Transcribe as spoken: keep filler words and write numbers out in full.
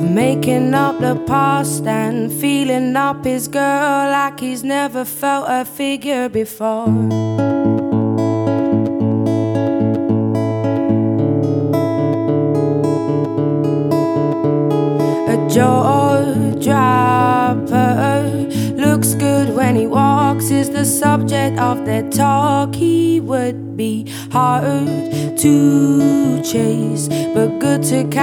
making up the past and feeling up his girl like he's never felt a figure before. A jaw dropper, looks good when he walks, is the subject of their talk. He would be hard to chase, but good to catch.